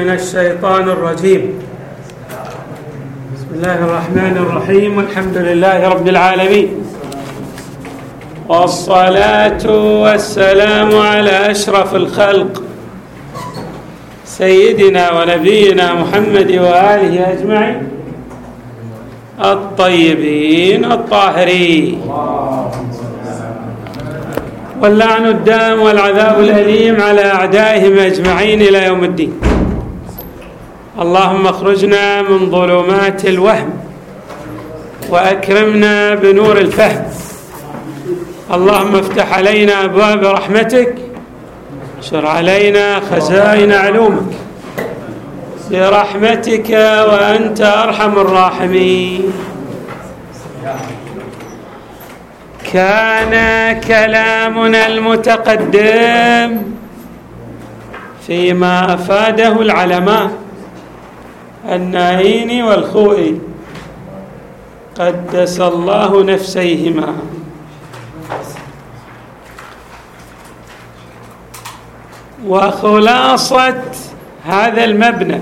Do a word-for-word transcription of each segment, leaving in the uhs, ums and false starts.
من الشيطان الرجيم. بسم الله الرحمن الرحيم، والحمد لله رب العالمين، والصلاة والسلام على أشرف الخلق سيدنا ونبينا محمد وآله أجمعين الطيبين الطاهرين، واللعن الدائم والعذاب الأليم على أعدائهم أجمعين إلى يوم الدين. اللهم اخرجنا من ظلمات الوهم وأكرمنا بنور الفهم. اللهم افتح علينا أبواب رحمتك، اشر علينا خزائن علومك برحمتك وأنت أرحم الراحمين. كان كلامنا المتقدم فيما أفاده العلماء النائين والخوئي قدس الله نفسيهما، وخلاصة هذا المبنى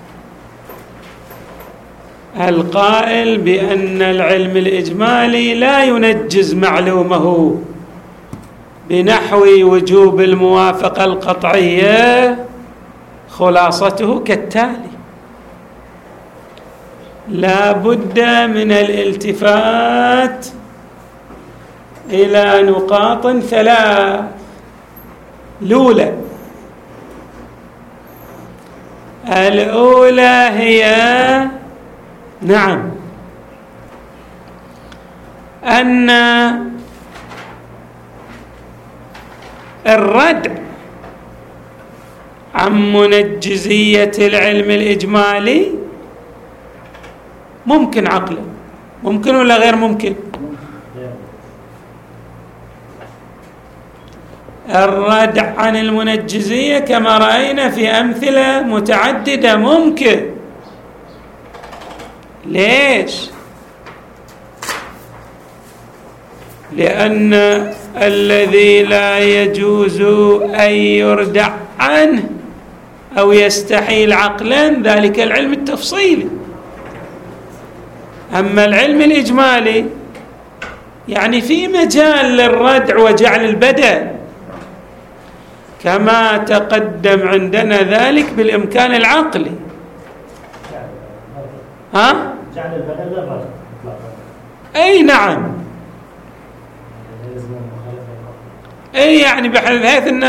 القائل بأن العلم الإجمالي لا ينجز معلومه بنحو وجوب الموافقة القطعية، خلاصته كالتالي: لا بد من الالتفات إلى نقاط ثلاث. الأولى الأولى هي نعم أن الردع عن منجزية العلم الإجمالي ممكن عقلا، ممكن ولا غير ممكن؟ الردع عن المنجزية كما رأينا في أمثلة متعددة ممكن. ليش؟ لأن الذي لا يجوز أن يردع عنه أو يستحيل عقلا ذلك العلم التفصيلي. أما العلم الإجمالي يعني في مجال للردع وجعل البدل، كما تقدم عندنا ذلك بالإمكان العقلي. ها؟ جعل البدل للردع. أي نعم. أي يعني بحيث أن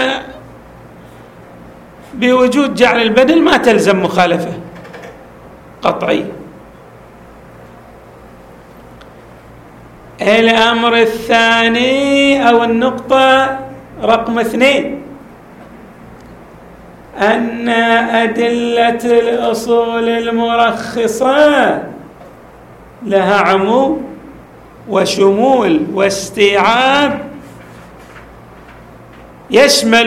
بوجود جعل البدل ما تلزم مخالفة قطعية. الأمر الثاني أو النقطة رقم اثنين أن أدلة الأصول المرخصة لها عموم وشمول واستيعاب يشمل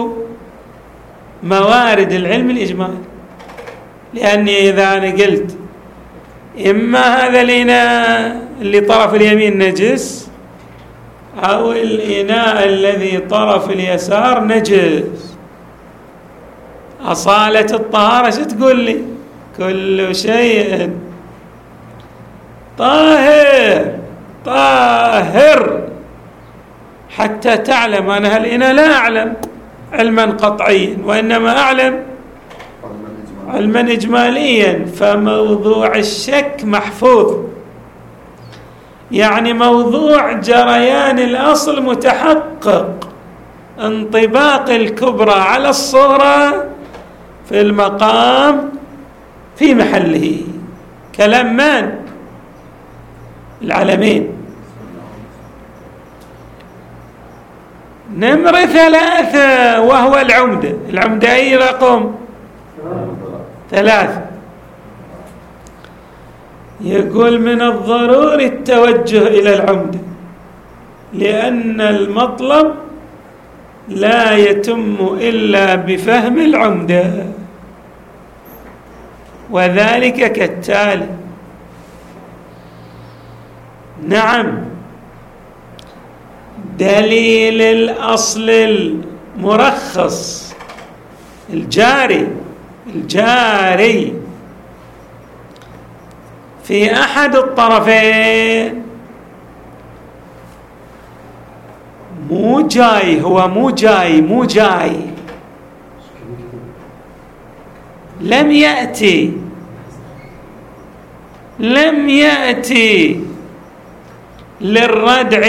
موارد العلم الإجمالي. لأني إذا أنا قلت إما هذا الإناء اللي طرف اليمين نجس أو الإناء الذي طرف اليسار نجس، أصالة الطهارة شو تقول لي؟ كل شيء طاهر طاهر، حتى تعلم أنا هالإناء لا أعلم علما قطعيا وإنما أعلم علما إجماليا، فموضوع الشك محفوظ. يعني موضوع جريان الأصل متحقق، انطباق الكبرى على الصورة في المقام في محله. كلام من؟ العلمين. نمرة ثلاثة وهو العمدة. العمدة أي رقم؟ ثلاثة. يقول من الضروري التوجه إلى العمدة، لأن المطلب لا يتم إلا بفهم العمدة، وذلك كالتالي: نعم، دليل الأصل المرخص الجاري الجاري في أحد الطرفين مو جاي، هو مو جاي مو جاي لم يأتي لم يأتي للردع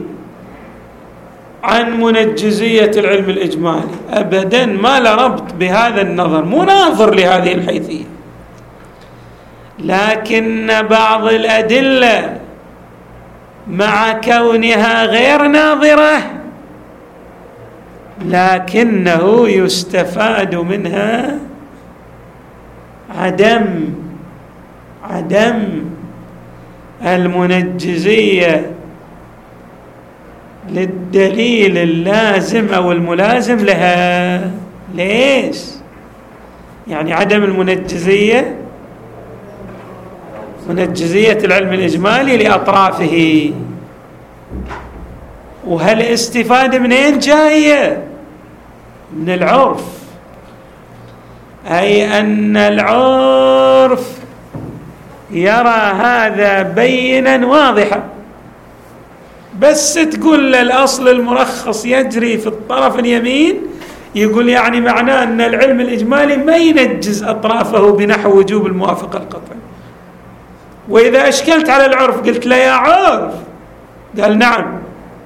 عن منجزية العلم الإجمالي أبدا، ما له ربط بهذا النظر، مو ناظر لهذه الحيثية. لكن بعض الأدلة مع كونها غير ناظرة لكنه يستفاد منها عدم عدم المنجزية للدليل اللازم أو الملازم لها. ليش؟ يعني عدم المنجزية منجزية العلم الإجمالي لأطرافه، وهالاستفادة منين جاية؟ من العرف، أي أن العرف يرى هذا بينا واضحا، بس تقول الأصل المرخص يجري في الطرف اليمين، يقول يعني معناه أن العلم الإجمالي ما ينجز أطرافه بنحو وجوب الموافقة القطعي. وإذا أشكلت على العرف قلت له يا عرف، قال نعم،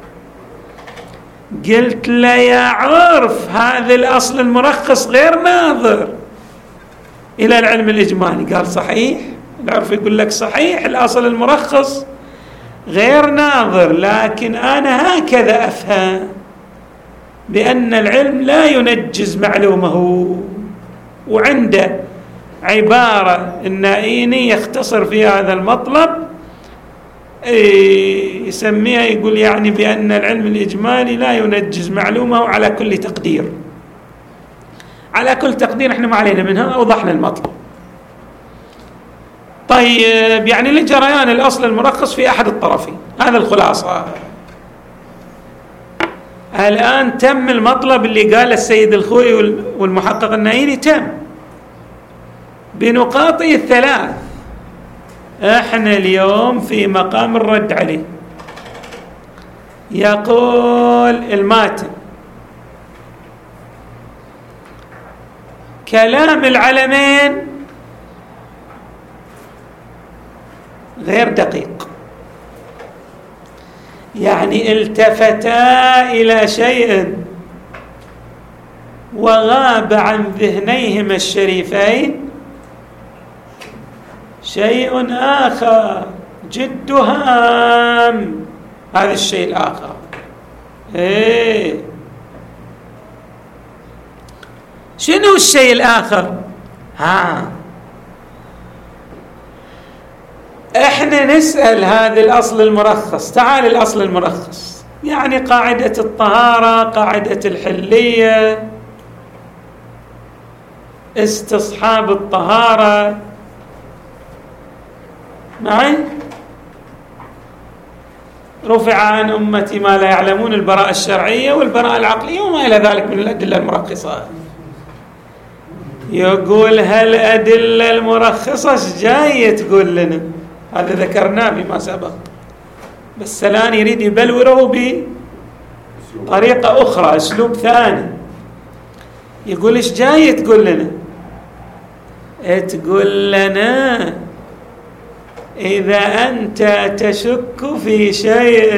قلت له يا عرف هذا الأصل المرخص غير ناظر إلى العلم الإجمالي، قال صحيح. العرف يقول لك صحيح الأصل المرخص غير ناظر، لكن أنا هكذا أفهم بأن العلم لا ينجز معلومه. وعنده عبارة النائيني يختصر في هذا المطلب، يسميها يقول يعني بأن العلم الإجمالي لا ينجز معلومه على كل تقدير. على كل تقدير احنا ما علينا منها، أوضحنا المطلب. طيب يعني لجريان الأصل المرخص في أحد الطرفين، هذا الخلاصة. الآن تم المطلب اللي قال السيد الخوئي والمحقق النائيني، تم بنقاطه الثلاث. احنا اليوم في مقام الرد عليه. يقول الماتن: كلام العلمين غير دقيق، يعني التفتا إلى شيء وغاب عن ذهنيهما الشريفين شيء آخر جد هام. هذا الشيء الآخر إيه؟ شنو الشيء الآخر؟ ها احنا نسأل هذا الأصل المرخص. تعال الأصل المرخص يعني قاعدة الطهارة، قاعدة الحلية، استصحاب الطهارة، معي؟ رفع عن أمتي ما لا يعلمون، البراءة الشرعية والبراءة العقلية وما إلى ذلك من الأدلة المرخصة. يقول هالأدلة المرخصة جاية تقول لنا، هذا ذكرناه فيما سبق، بس الآن يريد يبلوره بطريقة أخرى، أسلوب ثاني. يقول إيش جاية تقول لنا؟ تقول لنا إذا أنت تشك في شيء،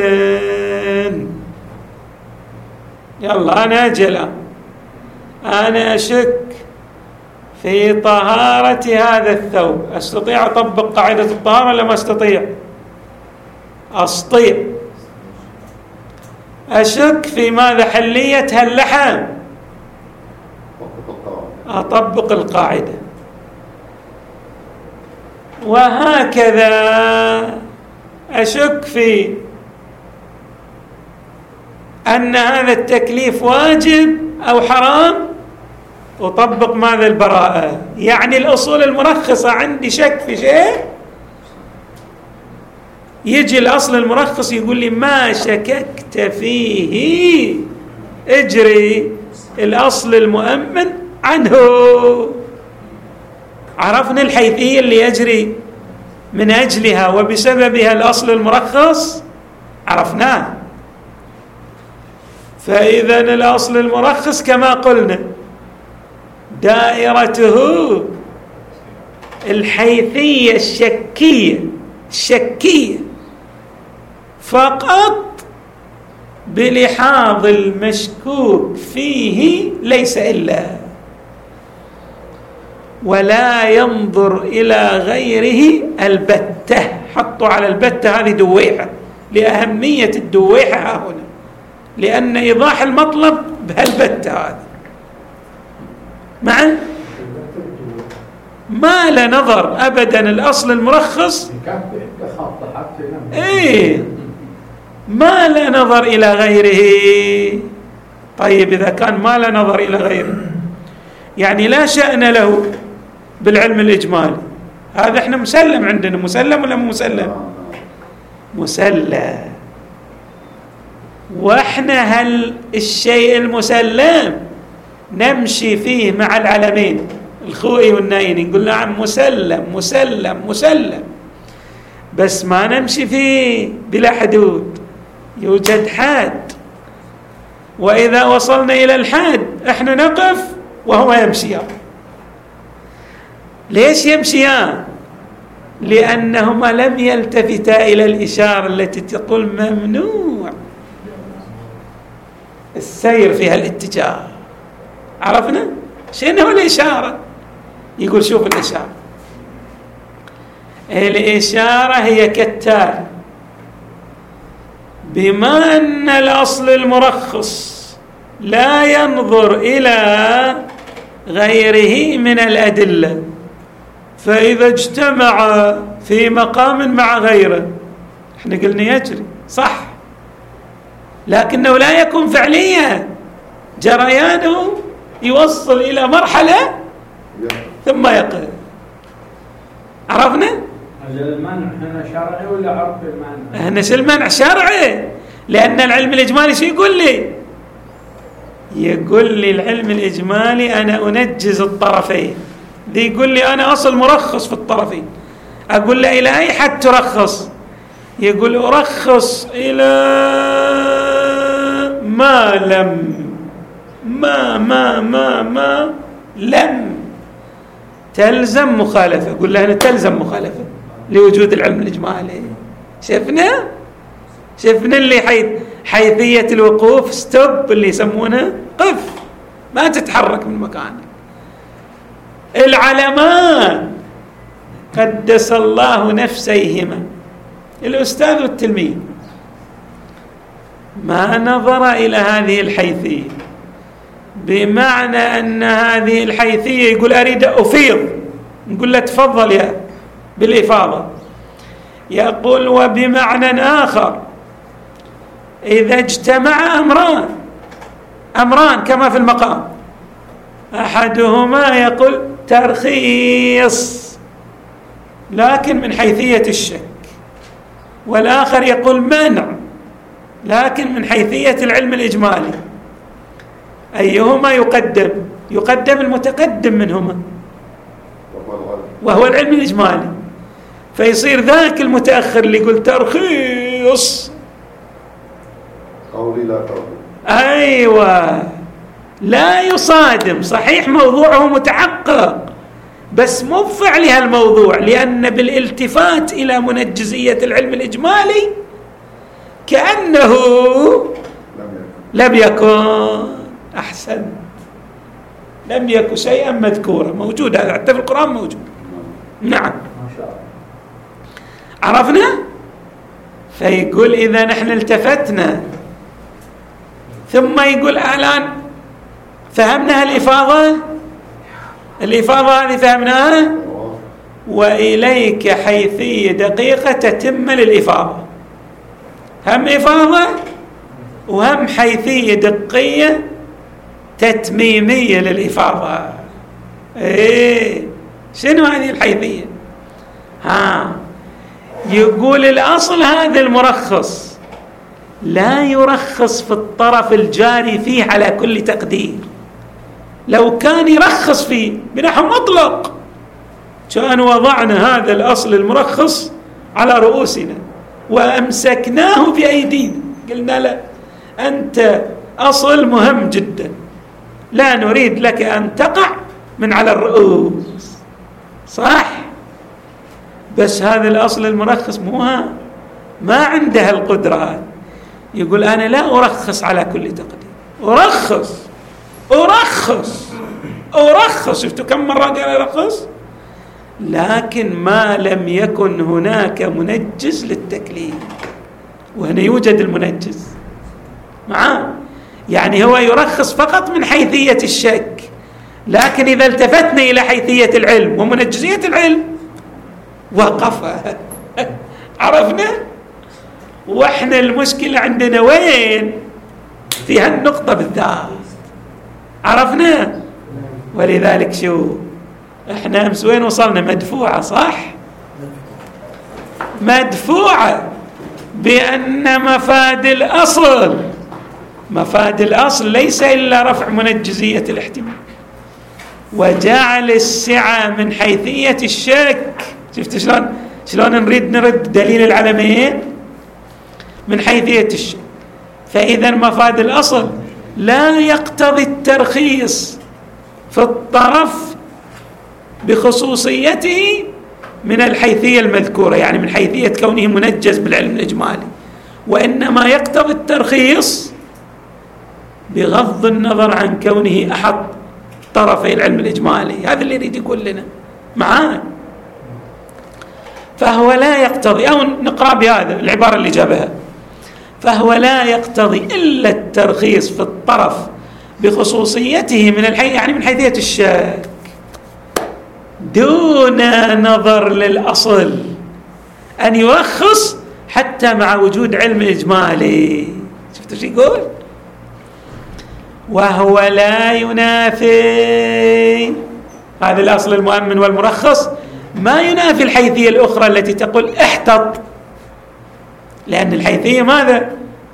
يلا أنا أجل أنا أشك في طهارة هذا الثوب، أستطيع أطبق قاعدة الطهارة ولا ما أستطيع؟ أستطيع. أشك في ماذا؟ حلية هاللحم، أطبق القاعدة. وهكذا أشك في أن هذا التكليف واجب أو حرام، أطبق ماذا؟ البراءة. يعني الأصول المرخصة عندي شك في شيء، يجي الأصل المرخص يقول لي ما شككت فيه اجري الأصل المؤمن عنه. عرفنا الحيثية اللي يجري من أجلها وبسببها الأصل المرخص عرفناه. فإذا الأصل المرخص كما قلنا دائرته الحيثية الشكية الشكية فقط بلحاظ المشكوك فيه ليس إلا، ولا ينظر إلى غيره البتة. حطوا على البتة هذه دويحة لأهمية الدويحة هنا، لأن إيضاح المطلب بهالبتة هذه معا ما لا نظر أبدا. الأصل المرخص إيه ما لا نظر إلى غيره. طيب إذا كان ما لا نظر إلى غيره يعني لا شأن له بالعلم الإجمالي، هذا احنا مسلم عندنا. مسلم ولا مو مسلم؟ مسلم. واحنا هل الشيء المسلم نمشي فيه مع العلمين الخوئي والنايني، نقول نعم مسلم مسلم مسلم، بس ما نمشي فيه بلا حدود، يوجد حد، وإذا وصلنا إلى الحد احنا نقف وهو يمشيان. ليش يمشيان؟ لأنهما لم يلتفتا إلى الإشارة التي تقول ممنوع السير في هالاتجاه. عرفنا شنو الإشارة؟ يقول شوف الإشارة، الإشارة هي كالتالي: بما أن الأصل المرخص لا ينظر إلى غيره من الأدلة، فإذا اجتمع في مقام مع غيره احنا قلنا يجري صح، لكنه لا يكون فعليا، جريانه يوصل إلى مرحلة ثم يقع. عرفنا؟ المنع هنا شرعي ولا عرف المنع؟ هنا شو المنع؟ شرعي، لأن العلم الإجمالي شو يقول لي؟ يقول لي العلم الإجمالي أنا أنجز الطرفين. دي يقول لي أنا أصل مرخص في الطرفين، أقول له إلى أي حد ترخص؟ يقول أرخص إلى ما لم ما ما ما ما لم تلزم مخالفة. أقول له أنا تلزم مخالفة لوجود العلم الإجمالي. شفنا شفنا اللي حيث حيثية الوقوف، ستوب اللي يسمونه، قف ما تتحرك من مكانك. العلمان قدس الله نفسيهما الأستاذ والتلميذ ما نظر إلى هذه الحيثية، بمعنى أن هذه الحيثية يقول أريد أفيض، نقول له تفضل يا بالإفاضة. يقول وبمعنى آخر إذا اجتمع أمران أمران كما في المقام، أحدهما يقول ترخيص لكن من حيثية الشك، والآخر يقول منع لكن من حيثية العلم الإجمالي، أيهما يقدم؟ يقدم المتقدم منهما وهو العلم الإجمالي، فيصير ذاك المتأخر اللي يقول ترخيص قولي لا قولي، أيوة، لا يصادم. صحيح موضوعه متحقق بس مو بفعل هالموضوع، لأن بالالتفات إلى منجزية العلم الإجمالي كأنه لم يكن. أحسن، لم يكن شيئا مذكورا. موجود هذا حتى في القرآن موجود. نعم ما شاء الله. عرفنا؟ فيقول إذا نحن التفتنا ثم يقول الآن فهمنا الإفاضة، الإفاضة هذه فهمناها، وإليك حيثية دقيقة تتم للإفاضة، هم إفاضة وهم حيثية دقية تتميمية للإفاضة. إيه شنو هذه الحيثية؟ ها يقول الأصل هذا المرخص لا يرخص في الطرف الجاري فيه على كل تقدير. لو كان يرخص فيه بنحو مطلق كان وضعنا هذا الأصل المرخص على رؤوسنا وأمسكناه بأيدينا، قلنا لا، أنت أصل مهم جدا، لا نريد لك أن تقع من على الرؤوس، صح؟ بس هذا الأصل المرخص مو ما عنده القدرات، يقول أنا لا أرخص على كل تقدير، أرخص أرخص أرخص. شفتوا كم مرة قال أرخص؟ لكن ما لم يكن هناك منجز للتكليف، وهنا يوجد المنجز معاه، يعني هو يرخص فقط من حيثية الشك، لكن إذا التفتنا إلى حيثية العلم ومنجزية العلم وقف. عرفنا؟ وإحنا المشكلة عندنا وين؟ في هالنقطة بالذات، عرفنا؟ ولذلك شو إحنا أمس وين وصلنا؟ مدفوعة، صح؟ مدفوعة بأن مفاد الأصل مفاد الأصل ليس إلا رفع منجزية الاحتمال وجعل السعة من حيثية الشك. شفت شلون شلون نريد نرد دليل العلمين من حيثية الشك. فإذا مفاد الأصل لا يقتضي الترخيص في الطرف بخصوصيته من الحيثية المذكورة، يعني من حيثية كونه منجز بالعلم الإجمالي، وإنما يقتضي الترخيص بغض النظر عن كونه أحد طرفي العلم الإجمالي. هذا اللي يريد يقول لنا معاه. فهو لا يقتضي، أو نقرأ بهذا العبارة اللي جابها، فهو لا يقتضي إلا الترخيص في الطرف بخصوصيته من الحي يعني من حيثية الشك دون نظر للأصل أن يرخص حتى مع وجود علم إجمالي. شفتوا شو يقول؟ وهو لا ينافي هذا الأصل المؤمن والمرخص، ما ينافي الحيثية الأخرى التي تقول احتط، لأن الحيثية ماذا؟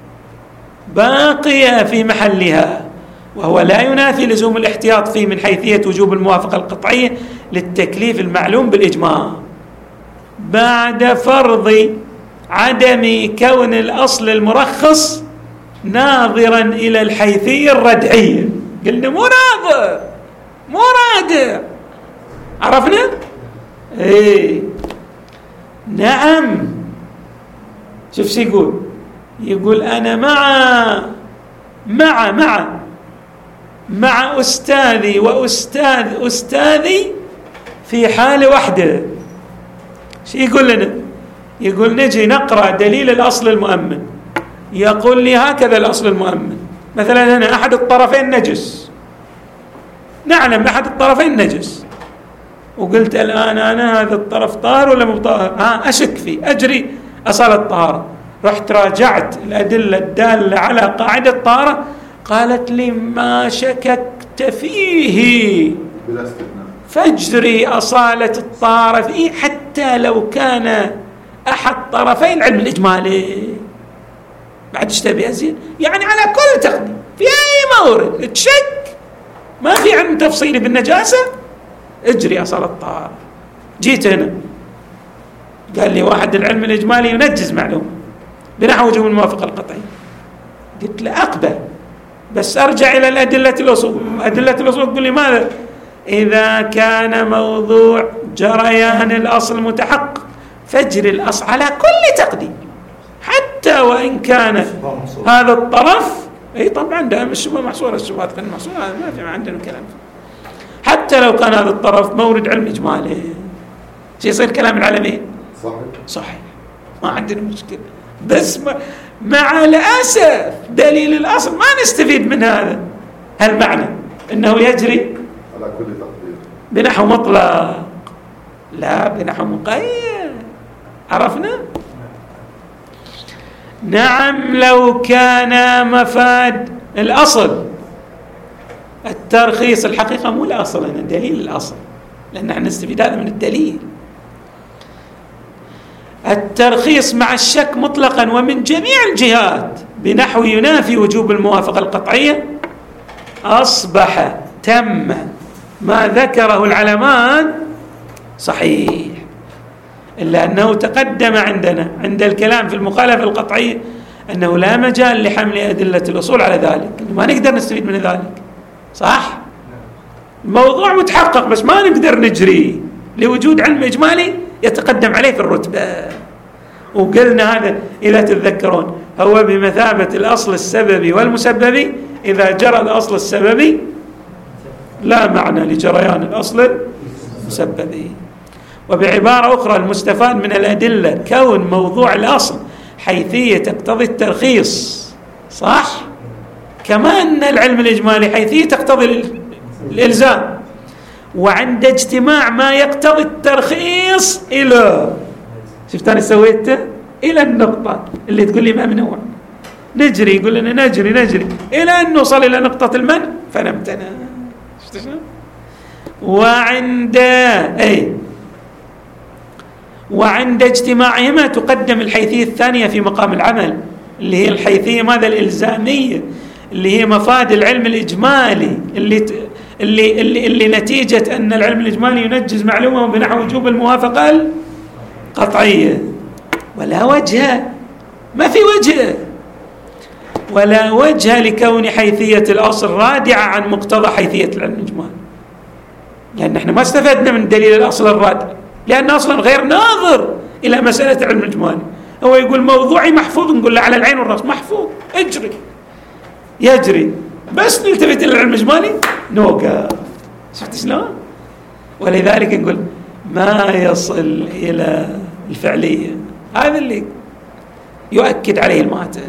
باقية في محلها. وهو لا ينافي لزوم الاحتياط فيه من حيثية وجوب الموافقة القطعية للتكليف المعلوم بالإجماع بعد فرض عدم كون الأصل المرخص ناظرا إلى الحيثية الردعية. قلنا مو ناظر مو رادع، عرفنا؟ ايه نعم. شوف شو يقول، يقول أنا مع مع مع مع أستاذي وأستاذ أستاذي في حالة واحدة. شو يقول لنا؟ يقول نجي نقرأ دليل الأصل المؤمن، يقول لي هكذا الأصل المؤمن، مثلا هنا أحد الطرفين نجس، نعلم أحد الطرفين نجس، وقلت الآن أنا هذا الطرف طاهر ولا مو طاهر؟ ها أشك فيه، أجري أصالة الطهارة، رحت راجعت الأدلة الدالة على قاعدة الطهارة، قالت لي ما شككت فيه فاجري أصالة الطهارة فيه حتى لو كان أحد طرفي العلم الإجمالي. بعد ايش تبي أزيد؟ يعني على كل تقديم في أي مورد تشك ما في علم تفصيلي بالنجاسة، اجري أصالة الطهارة. جيت هنا قال لي واحد العلم الإجمالي ينجز معلومة بنحو وجوب الموافقة القطعية، قلت له أقبل، بس أرجع إلى الأدلة الأصول. أدلة الأصول تقول لي ماذا؟ إذا كان موضوع جريان الأصل متحقق فاجري الأصل على كل تقديم حتى وإن كان هذا الطرف، أي طبعا دائما الشبهة محصورة، الشبهات غير محصورة، ما في ما عندنا كلام، حتى لو كان هذا الطرف مورد علم إجمالي يصير كلام العالمين صحيح صحيح، ما عندنا مشكلة. بس ما مع الأسف دليل الأصل ما نستفيد من هذا هالمعنى أنه يجري على كل تقدير بنحو مطلق، لا بنحو مقيد. عرفنا؟ نعم. لو كان مفاد الأصل الترخيص، الحقيقة مو الأصل هنا، دليل الأصل، لأن نحن نستفيد هذا من الدليل. الترخيص مع الشك مطلقا ومن جميع الجهات بنحو ينافي وجوب الموافقة القطعية، أصبح تم ما ذكره العلمان صحيح، إلا أنه تقدم عندنا عند الكلام في المخالفة القطعية أنه لا مجال لحمل أدلة الأصول على ذلك، ما نقدر نستفيد من ذلك. صح؟ الموضوع متحقق بس ما نقدر نجري لوجود علم إجمالي يتقدم عليه في الرتبة. وقلنا هذا إذا تتذكرون هو بمثابة الأصل السببي والمسببي، إذا جرى الأصل السببي لا معنى لجريان الأصل المسببي. وبعبارة أخرى المستفاد من الأدلة كون موضوع الأصل حيثية تقتضي الترخيص. صح؟ كما أن العلم الإجمالي حيثية تقتضي الإلزام، وعند اجتماع ما يقتضي الترخيص إلى شفت أنا سويته إلى النقطة اللي تقول لي ما منوع، نجري يقول لنا نجري نجري إلى أن نوصل إلى نقطة المنع فنمتنع. شفت شو؟ وعند أي وعند اجتماعهما تقدم الحيثية الثانية في مقام العمل، اللي هي الحيثية ماذا الإلزامية، اللي هي مفاد العلم الإجمالي، اللي ت... اللي, اللي اللي نتيجة أن العلم الإجمالي ينجز معلومة بنحو وجوب الموافقة القطعية. ولا وجه، ما في وجه، ولا وجه لكون حيثية الأصل رادعة عن مقتضى حيثية العلم الإجمالي، لأن احنا ما استفدنا من دليل الأصل الرادع، لأن أصلا غير ناظر إلى مسألة العلم الإجمالي. هو يقول موضوعي محفوظ، نقول له على العين والرأس محفوظ، اجري يجري، بس نلتفت إلى العلم الإجمالي نوقف. شفت شلون؟ ولذلك نقول ما يصل إلى الفعلية، هذا اللي يؤكد عليه الماتن.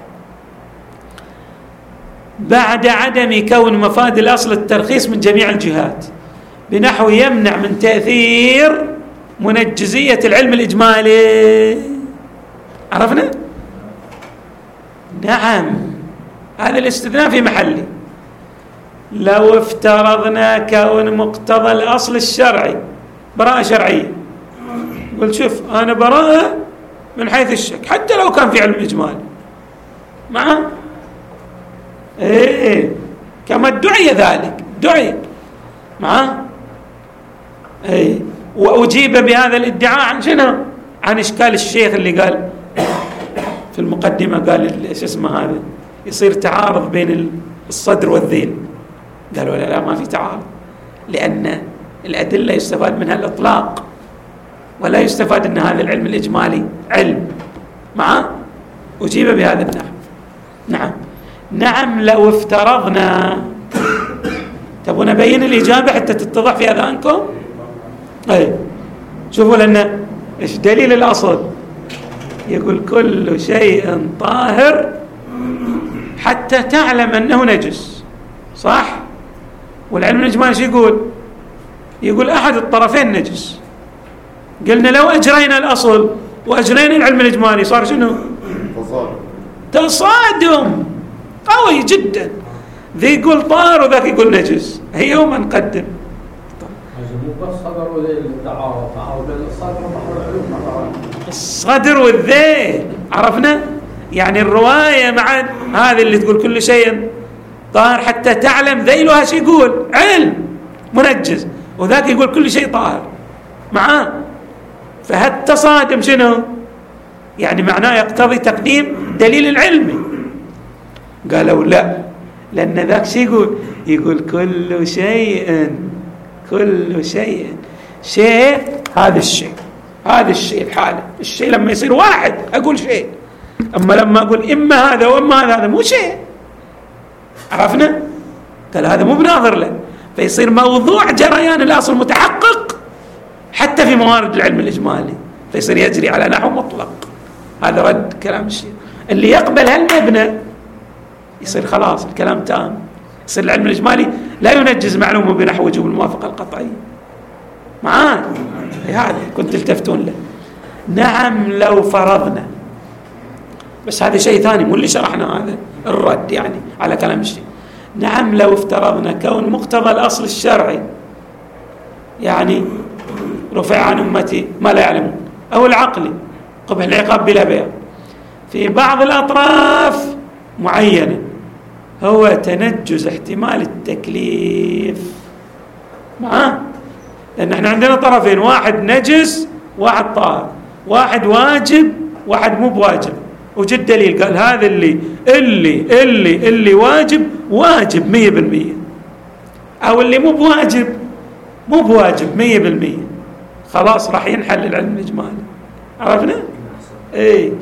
بعد عدم كون مفاد الأصل الترخيص من جميع الجهات بنحو يمنع من تأثير منجزية العلم الإجمالي. عرفنا؟ نعم، هذا الاستثناء في محله. لو افترضنا كون مقتضى الأصل الشرعي براءة شرعية، قلت شوف أنا براءة من حيث الشك حتى لو كان في علم إجمالي معه، إيه كما ادعي ذلك، دعي معه، إيه وأجيب بهذا الادعاء عن شنو؟ عن إشكال الشيخ اللي قال في المقدمة، قال إيش اسمه هذا، يصير تعارض بين الصدر والذيل. قالوا لا لا ما في تعارض، لأن الأدلة يستفاد منها الإطلاق، ولا يستفاد أن هذا العلم الإجمالي علم معه. أجيب بهذا النحو. نعم نعم لو افترضنا، تبون أبين الإجابة حتى تتضح في أذهانكم؟ أي شوفوا لنا إيش دليل الأصل، يقول كل شيء طاهر حتى تعلم أنه نجس. صح؟ والعلم الإجمالي شو يقول؟ يقول أحد الطرفين نجس. قلنا لو أجرينا الأصل وأجرينا العلم الإجمالي صار شنو؟ تصادم قوي جدا، ذي يقول طاهر وذاك يقول نجس، هي يوم نقدم. الصدر والذيل عرفنا، يعني الرواية مع هذه اللي تقول كل شيء طاهر حتى تعلم ذيلها شو يقول؟ علم منجز، وذاك يقول كل شيء طاهر معاه. فهالتصادم شنو؟ يعني معناه يقتضي تقديم دليل العلمي. قالوا لا، لأن ذاك شو يقول؟ يقول كل شيء كل شيء شيء، هذا الشيء هذا الشيء بحاله، الشيء لما يصير واحد أقول شيء، أما لما أقول إما هذا وإما هذا هذا مو شيء. عرفنا؟ قال هذا مو بناظر له، فيصير موضوع جريان الأصل متحقق حتى في موارد العلم الإجمالي، فيصير يجري على نحو مطلق. هذا رد كلام الشيء اللي يقبل هالمبنى، يصير خلاص الكلام تام، يصير العلم الإجمالي لا ينجز معلومة بنحو وجوب الموافقة القطعية. معاه هذا كنت تلتفتون له. نعم لو فرضنا، بس هذا شيء ثاني مو اللي شرحنا، هذا الرد يعني على كلام الشيء. نعم لو افترضنا كون مقتضى الأصل الشرعي يعني رفع عن أمتي ما لا يعلمون، أو العقلي قبح العقاب بلا بيع في بعض الأطراف معينة هو تنجز احتمال التكليف. معاه لأن احنا عندنا طرفين، واحد نجس واحد طاهر، واحد واجب واحد مو بواجب، وجد دليل قال هذا اللي اللي اللي اللي واجب واجب مية بالمية، أو اللي مو بواجب مو بواجب مية بالمية، خلاص راح ينحل العلم الإجمالي. عرفنا؟ ايه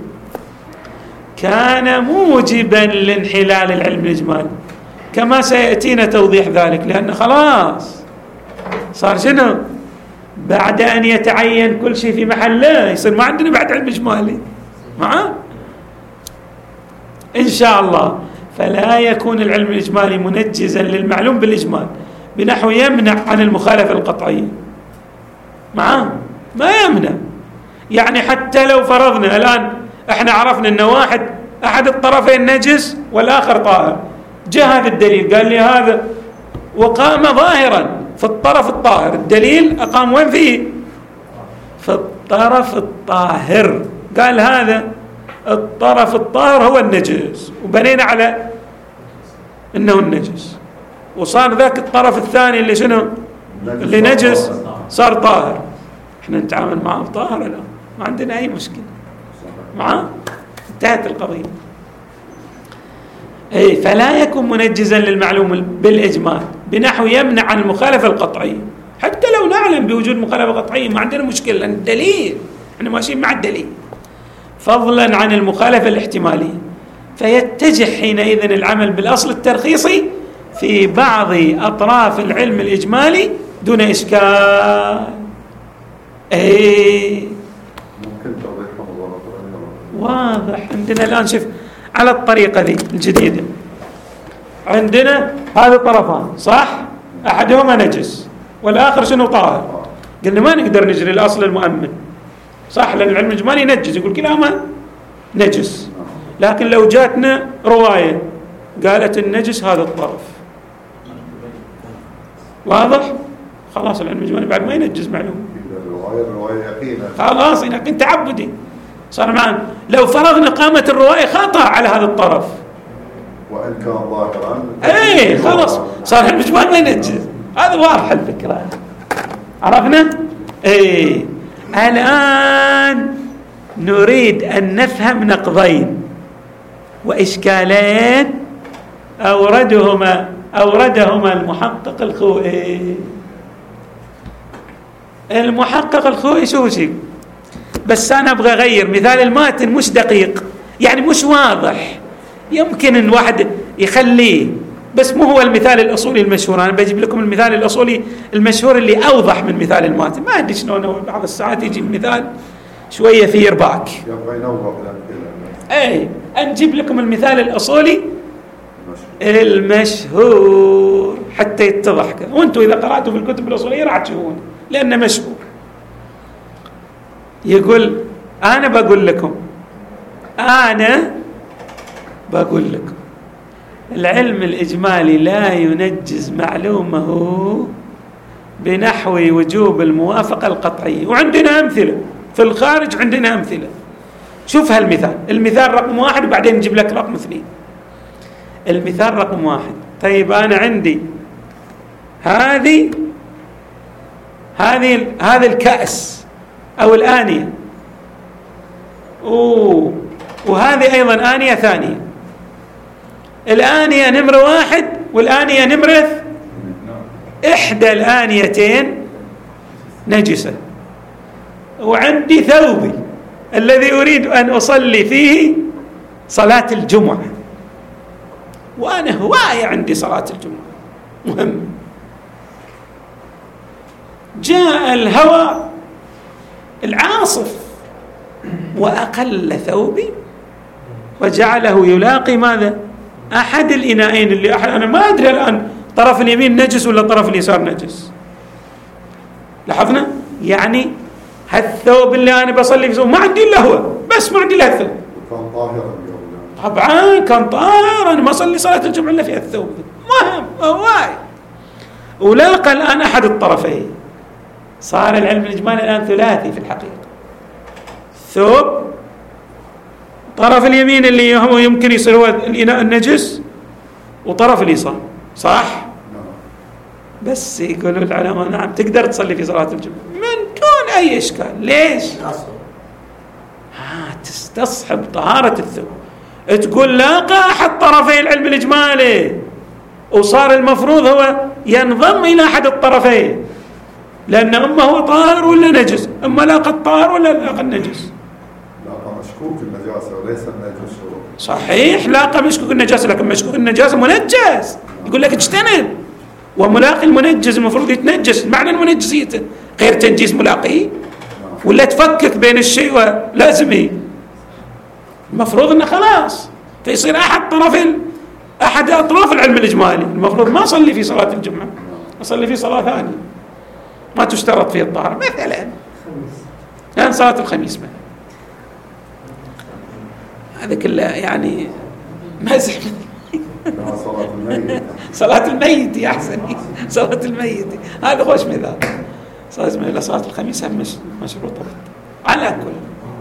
كان موجبا لانحلال العلم الإجمالي، كما سيأتينا توضيح ذلك، لأن خلاص صار شنو؟ بعد أن يتعين كل شيء في محله يصير ما عندنا بعد علم إجمالي معه إن شاء الله. فلا يكون العلم الإجمالي منجزا للمعلوم بالإجمال بنحو يمنع عن المخالفة القطعية معه، ما يمنع. يعني حتى لو فرضنا الآن احنا عرفنا أن واحد أحد الطرفين نجس والآخر طاهر، جاء هذا الدليل قال لي هذا وقام ظاهرا في الطرف الطاهر، الدليل أقام وين فيه؟ في الطرف الطاهر، قال هذا الطرف الطاهر هو النجس، وبنينا على أنه النجس، وصار ذاك الطرف الثاني اللي شنو؟ اللي نجس صار طاهر، احنا نتعامل معه طاهر الآن ما عندنا أي مشكلة معه، انتهت القضية. اي فلا يكون منجزا للمعلوم بالإجمال بنحو يمنع عن المخالفة القطعية، حتى لو نعلم بوجود مخالفة قطعية ما عندنا مشكلة لأن الدليل احنا ماشيين مع الدليل، فضلا عن المخالفة الاحتمالية، فيتجه حينئذ العمل بالأصل الترخيصي في بعض أطراف العلم الإجمالي دون إشكال. اي ممكن توضيح واضح. عندنا الآن شوف على الطريقة ذي الجديدة، عندنا هذا الطرفان صح، أحدهما نجس والآخر شنو طاهر، قلنا ما نقدر نجري الأصل المؤمن صح، لأن العلم الإجمالي ينجز يقول كلاهما نجس، لكن لو جاتنا رواية قالت النجس هذا الطرف، واضح؟ خلاص العلم الإجمالي بعد ما ينجز معلومة، الرواية الرواية يقينا خلاص يقين تعبدي صار معنا. لو فرضنا قامت الرواية خطأ على هذا الطرف وإن كان ظاهرا ايه خلاص صار الإجمال ما ينجز، هذا واضح الفكرة. عرفنا؟ ايه الآن نريد أن نفهم نقضين وإشكالين أوردهما أوردهما المحقق الخوئي. المحقق الخوئي شو شيء، بس أنا أبغى أغير مثال الماتن مش دقيق، يعني مش واضح، يمكن أن الواحد يخليه بس مو هو المثال الأصولي المشهور. أنا بجيب لكم المثال الأصولي المشهور اللي أوضح من مثال الماتن، ما أدري شلون بعض الساعات يجي مثال شوية فيه إرباك، يبغى ينوع أي نجيب لكم المثال الأصولي المشهور حتى يتضح كذا، وأنتم إذا قرأتوا في الكتب الأصولية راح تشوفون لأنه مشهور. يقول أنا بقول لكم أنا بقول لكم العلم الإجمالي لا ينجز معلومه بنحو وجوب الموافقة القطعية، وعندنا أمثلة في الخارج، عندنا أمثلة. شوف هالمثال، المثال رقم واحد وبعدين نجيب لك رقم اثنين. المثال رقم واحد، طيب أنا عندي هذه هذه هذا الكأس أو الآنية، أوه وهذه أيضا آنية ثانية، الآنية نمرة واحد والآنية نمرة، إحدى الآنيتين نجسة، وعندي ثوبي الذي أريد أن أصلي فيه صلاة الجمعة، وأنا هواية عندي صلاة الجمعة مهم. جاء الهواء العاصف وأقل ثوبي وجعله يلاقي ماذا؟ أحد الإناءين اللي أحد، أنا ما أدري الآن طرف اليمين نجس ولا طرف اليسار نجس. لاحظنا؟ يعني هالثوب اللي أنا بصلي فيه ما عندي إلا هو، بس ما عندي إلا الثوب. كان طاهرا طبعا كان طاهر، أنا ما أصلي صلاة الجمعة إلا في الثوب، مهم هواي. ولاقى الآن أحد الطرفين، صار العلم الإجمالي الآن ثلاثي في الحقيقة، ثوب طرف اليمين اللي هو يمكن يصير هو الإناء النجس، وطرف اليسار صح؟ بس يقولوا العلماء نعم تقدر تصلي في صلاة الجمعة من دون أي إشكال. ليش؟ ها تستصحب طهارة الثوب، تقول لاقى أحد طرفي العلم الإجمالي وصار المفروض هو ينضم إلى أحد الطرفين، لأن أما هو طاهر ولا نجس، أما لاقى الطاهر ولا لاقى النجس. لاقى مشكوك النجاسة وليس النجس. صحيح لاقى مشكوك النجاسة، لكن مشكوك النجاسة منجس، يقول لك اجتنب. وملاقي المنجس المفروض يتنجس، معنى المنجسيته غير تنجيس ملاقيه ولا تفكك بين الشيء ولازمه. المفروض انه خلاص فيصير احد طرفين احد اطراف العلم الاجمالي، المفروض ما اصلي في صلاه الجمعه، اصلي في صلاه ثانيه ما تشترط فيه الطهاره، مثلا يعني صلاه الخميس مثلا. هذا كله يعني مزح. صلاة الميت. صلاة الميت يا أحسن، صلاة الميت هذا خوش مثال. صلاة الميت، صلاة الخميس هم مش مشروطة على كل.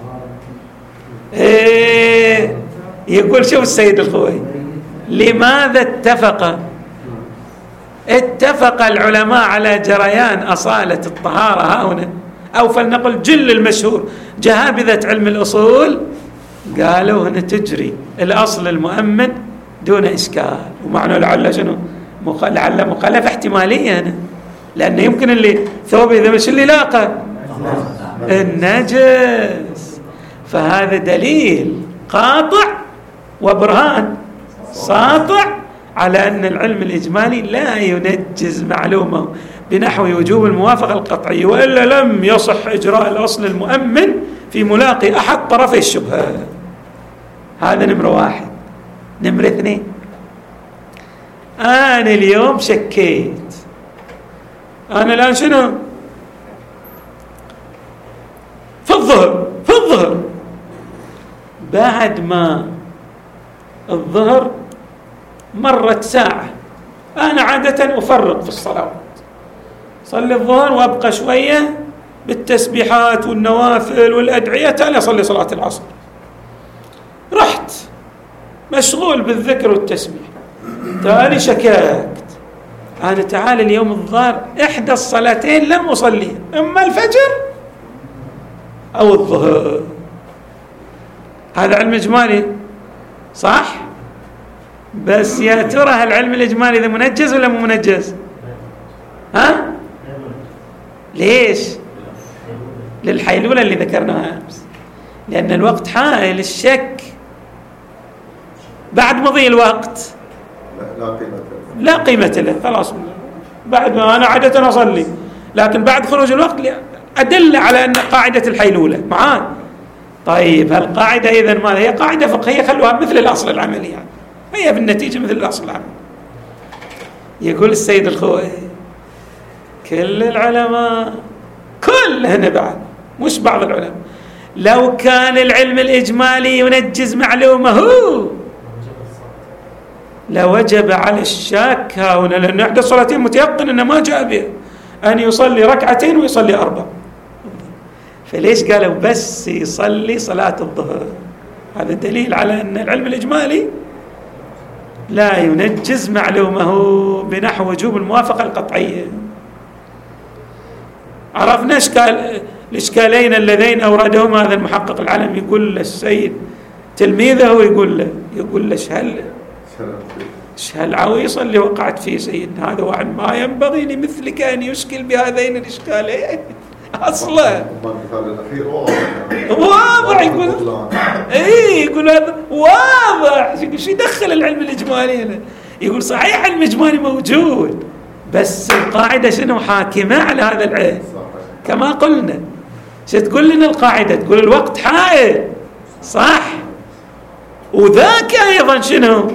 إيه يقول شوف السيد الخوي لماذا اتفق اتفق العلماء على جريان أصالة الطهارة هنا، أو فلنقل جل المشهور جهابذة علم الأصول قالوا هنا تجري الأصل المؤمن دون إشكال. ومعنى لعل شنو مخ... لعل مخالفة احتمالية هنا، لأنه يمكن اللي ثوب إذا مش اللي لاقى النجس، فهذا دليل قاطع وبرهان ساطع على أن العلم الإجمالي لا ينجز معلومة بنحو وجوب الموافقة القطعية، وإلا لم يصح إجراء الأصل المؤمن في ملاقي أحد طرفي الشبهة. هذا نمرة واحد. نمرة اثنين، أنا اليوم شكيت، أنا الآن شنو في الظهر في الظهر بعد ما الظهر مرت ساعة، أنا عادة أفرق في الصلوات، صلي الظهر وأبقى شوية بالتسبيحات والنوافل والأدعية، تالي أصلي صلاة العصر. رحت مشغول بالذكر والتسبيح، تالي شككت أنا تعالى اليوم الظهر إحدى الصلاتين لم أصلي، إما الفجر أو الظهر. هذا علم إجمالي صح؟ بس يا ترى هالعلم الإجمالي إذا منجز ولا مو منجز؟ ها؟ ليش؟ للحيلولة اللي ذكرناها أمس، لأن الوقت حائل، الشك بعد مضي الوقت لا قيمة له، لا قيمة له، خلاص بعد ما أنا عادة أصلي، لكن بعد خروج الوقت أدل على أن قاعدة الحيلولة معاه. طيب هالقاعدة إذن ماذا هي؟ قاعدة فقهية، خلوها مثل الأصل العملي، يعني هي بالنتيجة مثل الأصل العملي. يقول السيد الخوئي كل العلماء كلهن بعد مش بعض العلماء لو كان العلم الإجمالي ينجز معلومة هو لوجب على الشاك هنا، لأن إحدى الصلاتين متيقن أنه ما جاء به أن يصلي ركعتين ويصلي أربع، فليش قالوا بس يصلي صلاة الظهر؟ هذا دليل على أن العلم الإجمالي لا ينجز معلومه بنحو وجوب الموافقة القطعية. عرفنا إشكال الإشكالين اللذين أوردهما هذا المحقق العلم. يقول للسيد تلميذه ويقول له يقول له شهل شهل عويصا اللي وقعت فيه سيدنا، هذا وعد ما ينبغي لمثلك أن يشكل بهذين الإشكالين أصلا. المثال الأخير واضح واضح يقول إيه يقول هذا واضح، شو يدخل العلم الإجمالي هنا؟ يقول صحيح العلم الإجمالي موجود بس القاعدة شنو حاكمة على هذا العلم كما قلنا. ستقول لنا القاعدة تقول الوقت حائل صح، وذاك أيضا شنو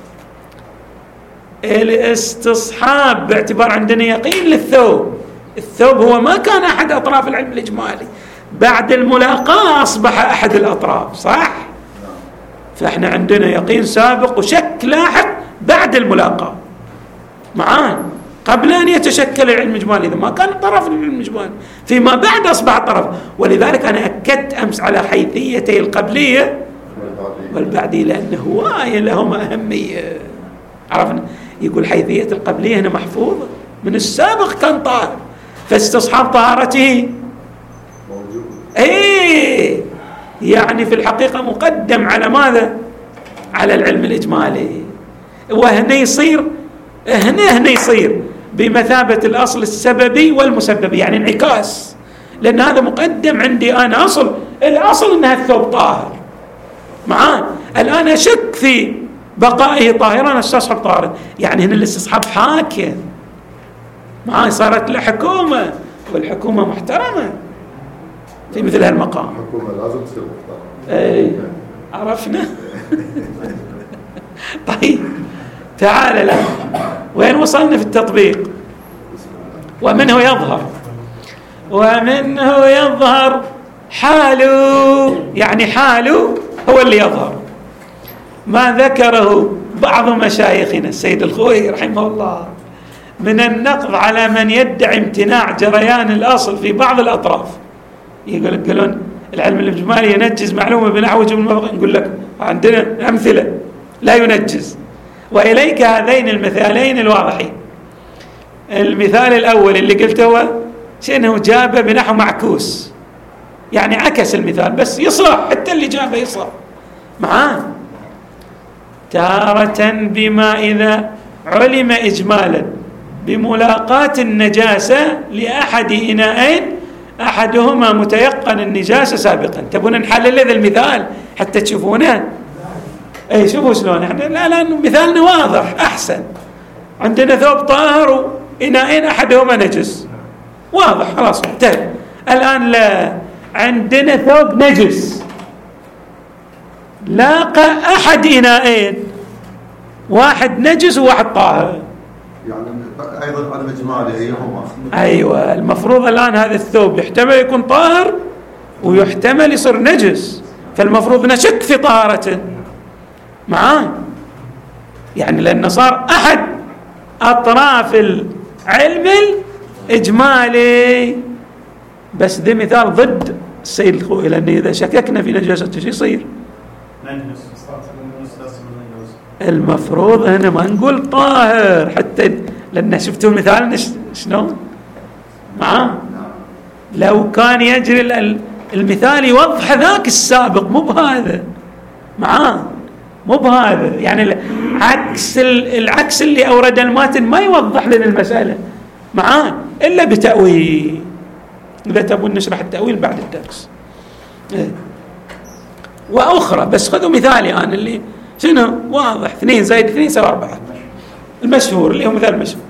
الاستصحاب باعتبار عندنا يقين للثوب. الثوب هو ما كان أحد أطراف العلم الإجمالي، بعد الملاقاة أصبح أحد الأطراف صح، فإحنا عندنا يقين سابق وشك لاحق بعد الملاقاة معان قبل أن يتشكل العلم الإجمالي. إذا ما كان طرف العلم الإجمالي فيما بعد أصبح طرف. ولذلك أنا أكدت أمس على حيثيتي القبلية والبعدية لأنه هواية لهم أهمية. عرفنا يقول حيثية القبلية هنا محفوظة من السابق كان طاهر، فاستصحاب طهارته موجود. ايه يعني في الحقيقة مقدم على ماذا؟ على العلم الإجمالي. وهنا يصير هنا هنا يصير بمثابة الأصل السببي والمسببي، يعني انعكاس، لأن هذا مقدم عندي أنا. أصل الأصل أنها الثوب طاهر معاه، الآن أشك في بقائه طاهرا استصحب طاهرا، يعني هنا الاستصحاب حاكم معاه، صارت له حكومة، والحكومة محترمة في مثل هالمقام. الحكومة لازم تصير محترمة. اي عرفنا. طيب تعال الآن وين وصلنا في التطبيق؟ ومنه يظهر ومنه يظهر حاله، يعني حاله هو اللي يظهر، ما ذكره بعض مشايخنا السيد الخوئي رحمه الله من النقض على من يدعي امتناع جريان الأصل في بعض الأطراف. يقول يقولون العلم الإجمالي ينجز معلومة بنحو وجوب الموافقة، نقول لك عندنا أمثلة لا ينجز. وإليك هذين المثالين الواضحين. المثال الأول اللي قلته هو شنو؟ جابه بنحو معكوس، يعني عكس المثال بس يصلح، حتى اللي جابه يصلح معاه. تارة بما إذا علم إجمالا بملاقاة النجاسة لأحد إناءين أحدهما متيقن النجاسة سابقا. تبون نحلل هذا المثال حتى تشوفونه؟ أي شوفوا شلون احنا، لا لا مثالنا واضح أحسن. عندنا ثوب طاهر وإناءين أحدهما نجس، واضح خلاص انتهى. الآن لا، عندنا ثوب نجس لاقى أحد إناءين، واحد نجس وواحد طاهر، يعني أيضا علم إجمالي هي هما. أيوة. المفروض الآن هذا الثوب يحتمل يكون طاهر ويحتمل يصير نجس، فالمفروض نشك في طهارته معاه، يعني لأنه صار أحد أطراف العلم الإجمالي. بس ذي مثال ضد السيد الخوئي، لأن إذا شككنا في نجاسته شو يصير؟ المفروض هنا ما نقول طاهر حتى، لأن شفتوا المثال شلون معاه. لو كان يجري المثال يوضح ذاك السابق، مو بهذا معاه، مو بهذا، يعني عكس العكس اللي أورد الماتن ما يوضح لنا المسألة معاه إلا بتأويل. إذا تبون نشرح التأويل بعد الدرس. وأخرى بس خذوا مثالي أنا اللي شنو واضح، اثنين زائد اثنين يساوي أربعة، المشهور اللي هو مثال مشهور.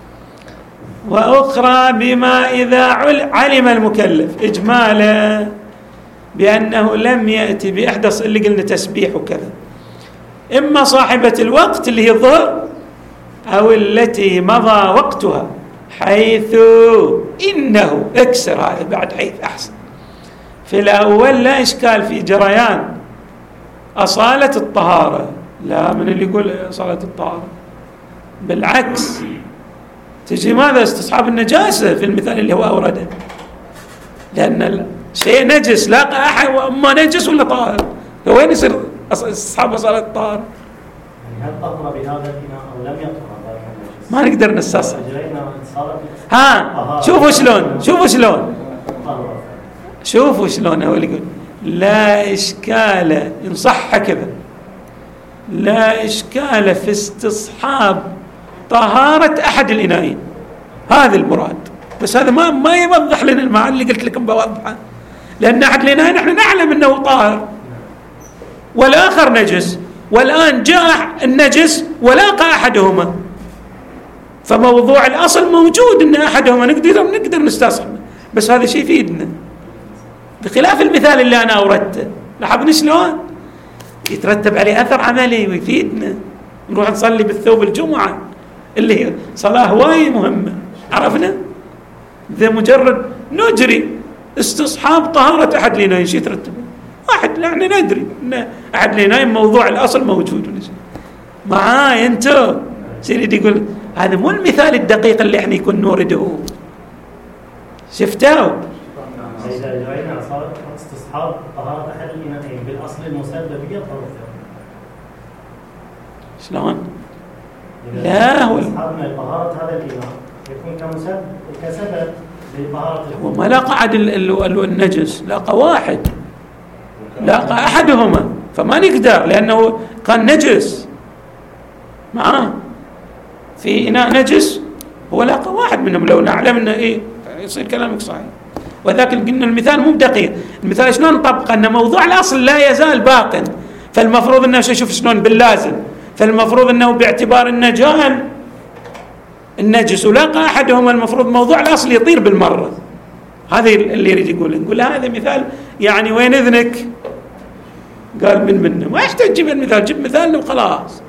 وأخرى بما إذا علم المكلف إجمالا بأنه لم يأتي بإحدى اللي قلنا تسبيح وكذا، إما صاحبة الوقت اللي هي الظهر أو التي مضى وقتها، حيث إنه اكسر هذا بعد حيث أحسن. في الأول لا إشكال في جريان أصالة الطهارة، لا من اللي يقول أصالة الطهارة، بالعكس تجي ماذا؟ استصحاب النجاسة في المثال اللي هو أورده، لأن شيء نجس لاقى أحد وما نجس ولا طاهر، وين يصير استصحاب أصالة الطهارة؟ هل طهر بهذا الإناء أو لم يطهر ذلك النجس؟ ما نقدر نستصحب. ها شوفوا شلون، شوفوا شلون شوفوا شلون هو اللي يقول لا إشكال، إن صح كذا، لا إشكال في استصحاب طهارة أحد الإناءين، هذا المراد. بس هذا ما ما يوضح لنا المعنى اللي قلت لكم بوضحه، لأن أحد الإناءين نحن نعلم أنه طاهر والآخر نجس، والآن جاء النجس ولاقى أحدهما، فموضوع الأصل موجود أن أحدهما نقدر نقدر نستصحبه، بس هذا شيء يفيدنا بخلاف المثال اللي أنا أوردته. لاحظنا شلون يترتب عليه أثر عملي ويفيدنا. نروح نصلي بالثوب الجمعة اللي هي صلاة هواية مهمة، عرفنا؟ إذا مجرد نجري استصحاب طهارة أحد الإناءين شيء يترتب واحد، لا احنا ندري ان أحد الإناءين موضوع الأصل موجود معاي. انتو سيدي يقول هذا مو المثال الدقيق اللي احنا يكون نورده، شفتوا؟ إذا جرينا صار استصحاب طهارة أحد الإناءين بالأصل المسببية طهارة شلون؟ لا هو استصحابنا طهارة هذا الإناء يكون كمسبب كسبب لطهارة. وما لا قعد النجس، لاقى واحد، لاقى أحدهما، فما نقدر لأنه كان نجس معاه في إناء نجس، هو لاقى واحد منهم، لو نعلم أنه إيه يصير كلامك صحيح. وذاك قلنا المثال مو بدقيق، المثال شلون نطبق أن موضوع الأصل لا يزال باق، فالمفروض أنه شوف شلون باللازم، فالمفروض أنه باعتبار أنه جاء النجس ولاقى أحدهما، المفروض موضوع الأصل يطير بالمرة. هذا اللي يريد يقول، نقول هذا مثال يعني وين إذنك؟ قال من منه، ما يحتاج تجيب المثال، جيب مثال وخلاص.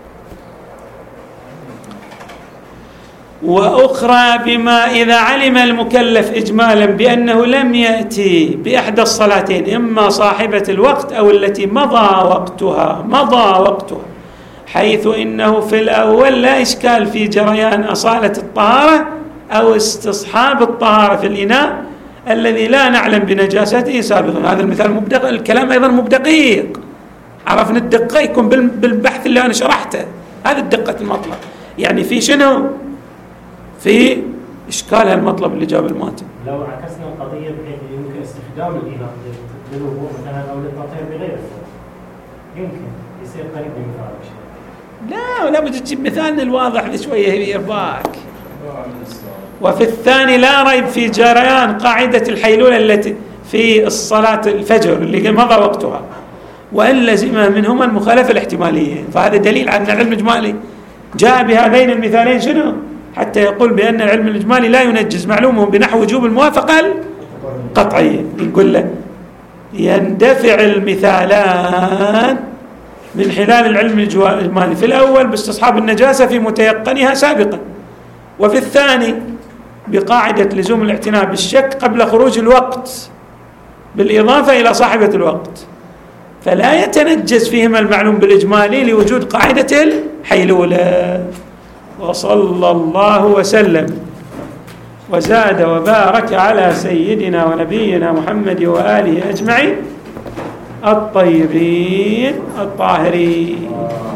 وأخرى بما إذا علم المكلف إجمالا بأنه لم يأتي بإحدى الصلاتين، إما صاحبة الوقت أو التي مضى وقتها مضى وقتها، حيث إنه في الأول لا إشكال في جريان أصالة الطهارة أو استصحاب الطهارة في الإناء الذي لا نعلم بنجاسته سابقا. هذا المثال مبدق، الكلام أيضا مبدقيق، عرفنا الدقة يكون بالبحث اللي أنا شرحته، هذا الدقة المطلب. يعني في شنو؟ في إشكال هالمطلب اللي جاب الماتن. لو عكسنا القضية بحيث يمكن استخدام الإناء للوضوء مثلا أو للتطهير بغير الصلاة، يمكن يصير قريب من مثال شيء. لا ولا بد تجيب مثالنا الواضح شوية يرباك. وفي الثاني لا ريب في جريان قاعدة الحيلولة التي في الصلاة الفجر اللي مضى وقتها، وأن لزم منهما المخالفة الاحتمالية. فهذا دليل على أن العلم الإجمالي جاء بهذين المثالين شنو؟ حتى يقول بأن العلم الإجمالي لا ينجز معلومه بنحو وجوب الموافقة القطعية. يقول له يندفع المثالان من خلال العلم الإجمالي، في الأول باستصحاب النجاسة في متيقنها سابقا، وفي الثاني بقاعدة لزوم الاعتناء بالشك قبل خروج الوقت بالإضافة إلى صاحبة الوقت، فلا يتنجز فيهما المعلوم بالإجمالي لوجود قاعدة الحيلولة. وصلى الله وسلم وزاد وبارك على سيدنا ونبينا محمد وآله أجمعين الطيبين الطاهرين.